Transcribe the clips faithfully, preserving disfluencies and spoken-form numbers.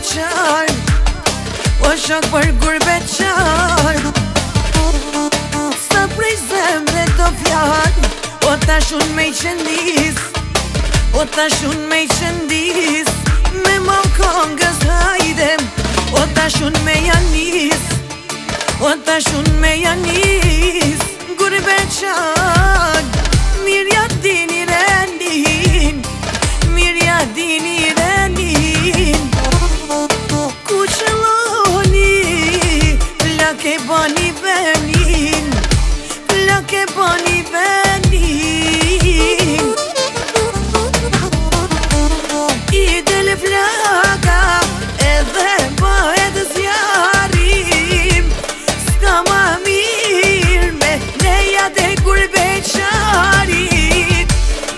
qar, o shok për gurbeqar. Sa prej zemre do fjall, o tash unë me i qëndis, o tash unë me i qëndis, me mon kongës hajdem, o tash unë me janis, o tash unë me janis. Gurbeqar, mirja dini renin, mirja dini renin. Ku qëlloni, plake bani venin, plake bani venin. I dele flaka, edhe bëhet zjarim, s'ka ma mirë me leja dhe gurbeqarit.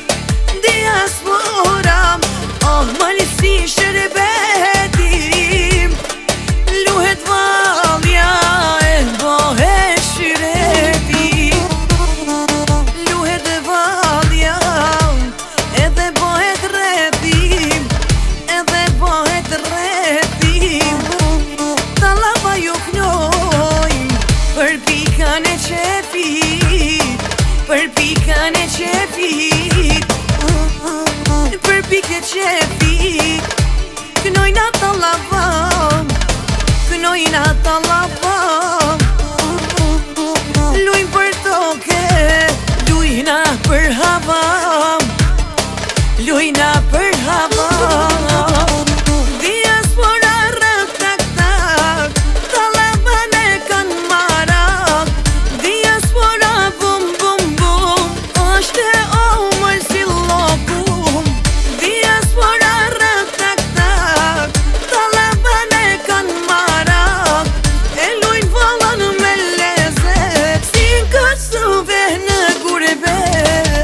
Diasporam, oh malisi shërbetim, luhet valja e bëhet shyreti. Luhet valja edhe bëhet retim, edhe bëhet retim. Talapa ju knoj për pikan e qefit, për pikan e qefit, për pike qefit. Knojna talavam, knojna talavam, lujn për toke, lujna për havam, lujna për havam. Diaspora rëp tak tak, talavan e kan marak. Diaspora bum bum bum, është e omër si lokum. Diaspora rëp tak tak, talavan e kan marak. E lujn vallën me lezet, si kësuve në gurbet.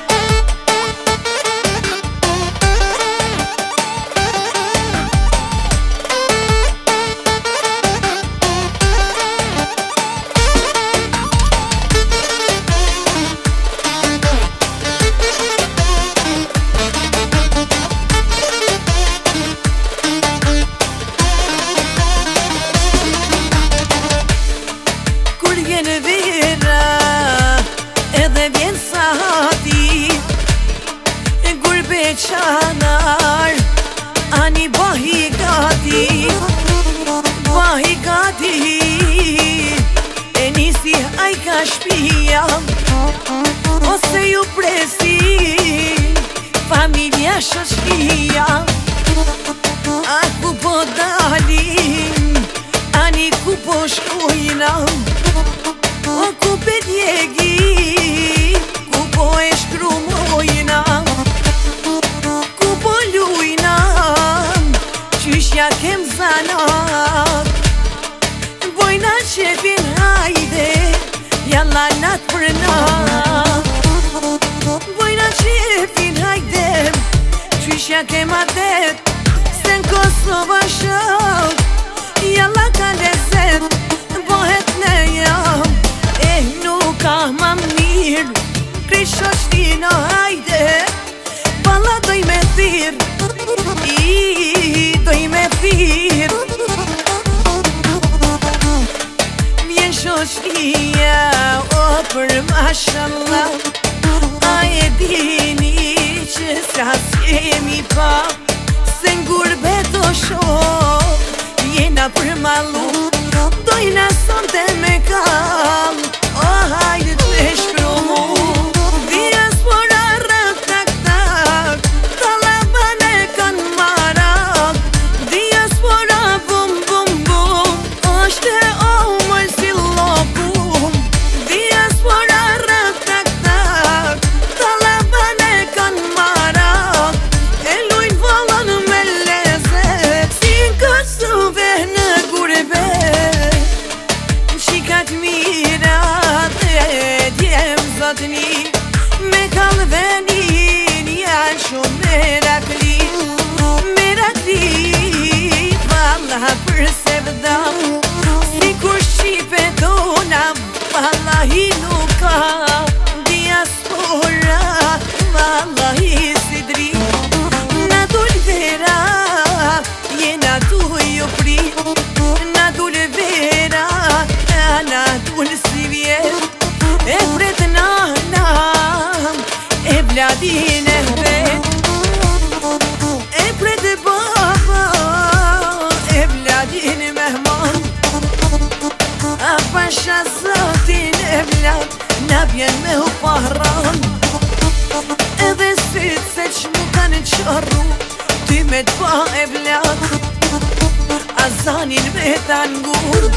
Kur vjen vera, edhe vjen sati, gurbeqanar, ani bahi gati, bahi gati. E nisi ajka shpia, ose ju presi familja shoqia. A ku po dalim, ani ku po shkojna, o ku pe djegi, ku po e shkrumojna, ku po lujna, qyshja kem zanat. Bojna qefin hajde, jalla nat për nat. Bojna qefin hajde, qyshja kem adet, se në Kosova shok, jalla ka lezet, bëhet në jam. E nuk ka ma mirë, krej shoqtina hajde, balla doj me thirë, i doj me thirë. Vjen shoqnia, o për mashallah, a e dini që sa s'jemi pa, se n'gurbet o shok, jena për malu, dojna sonte me kam, o hajde të shkrumu. Diaspora rëp tak tak, talavan e kan marak. Diaspora bum bum bum, është e omër si lokum. Diaspora rëp tak tak, talavan e kan marak. E lujn vallën me lezet, si kësuve në gurbet. Qikat mirat e djem zotni, me kalvenin janë shumë merakli. Merakli, valla për se vdam, si kur shqipe tona, vallahi nuk ka. Diaspora, vallahi si dri, na dul vera, jena tu بلادي نهبت ابرد بابا بلادي مهمان افشى صوتي بلاد نبين مهو بهران اذا ست ست شمو كانت شهرو تمد با بلاد ازاني البيت عنقول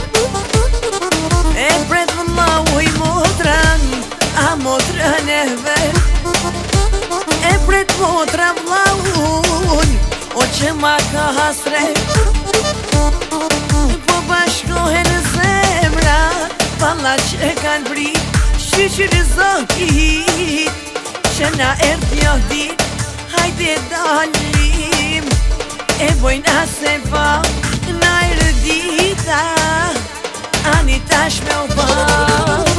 ابرد والله وهي مطران اموتر نهبت ابرد موتر بلاون وچمك حسره باباشكو هن زمرا والله چكن بري شجر زاكي شنا ارتياهدي هايدي داليم ابوين اسفا ناير ديتا اني تشمه وبا